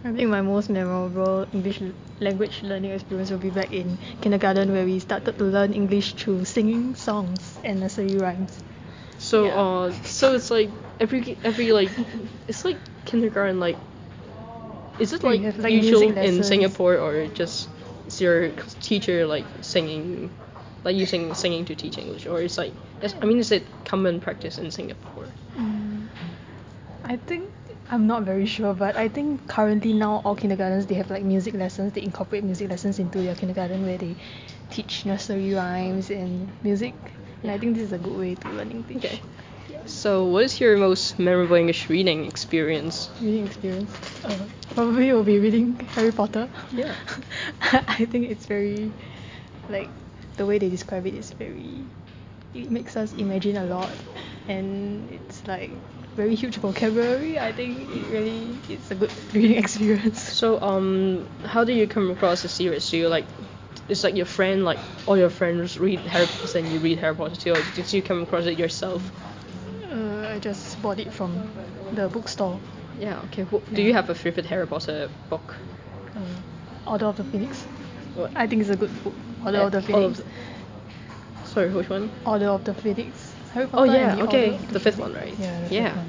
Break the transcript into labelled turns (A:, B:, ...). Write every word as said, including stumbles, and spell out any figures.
A: I think my most memorable English language learning experience will be back in kindergarten where we started to learn English through singing songs and nursery rhymes.
B: So
A: Yeah.
B: uh so it's like every every like it's like kindergarten like is it
A: We
B: like,
A: have, like,
B: usual
A: music
B: in
A: lessons.
B: Singapore or just is your teacher like singing like using singing to teach English or it's like is, I mean is it common practice in Singapore?
A: Mm, I think I'm not very sure, but I think currently now all kindergartens they have like music lessons. They incorporate music lessons into their kindergarten where they teach nursery rhymes and music. And I think this is a good way to learn English.
B: Okay. So what is your most memorable English reading experience?
A: Reading experience. Uh, probably will be reading Harry Potter.
B: Yeah.
A: I think it's very like the way they describe it is very it makes us imagine a lot and it's like very huge vocabulary. I think it really it's a good reading experience.
B: So um how do you come across the series? Do you like it's like your friend like all your friends read Harry Potter and you read Harry Potter too or did you come across it yourself?
A: Uh, I just bought it from the bookstore.
B: Yeah, okay. Wh- do you have a favorite Harry Potter book?
A: Uh, Order of the Phoenix.
B: What?
A: I think it's a good book. Order
B: Uh,
A: of the
B: all of
A: Phoenix.
B: the- Sorry, which one?
A: Order of the Phoenix. Harry
B: Oh
A: Potter and
B: yeah,
A: the
B: okay.
A: Order of
B: The fifth one,
A: Phoenix.
B: right?
A: Yeah, the
B: Yeah.
A: fifth one.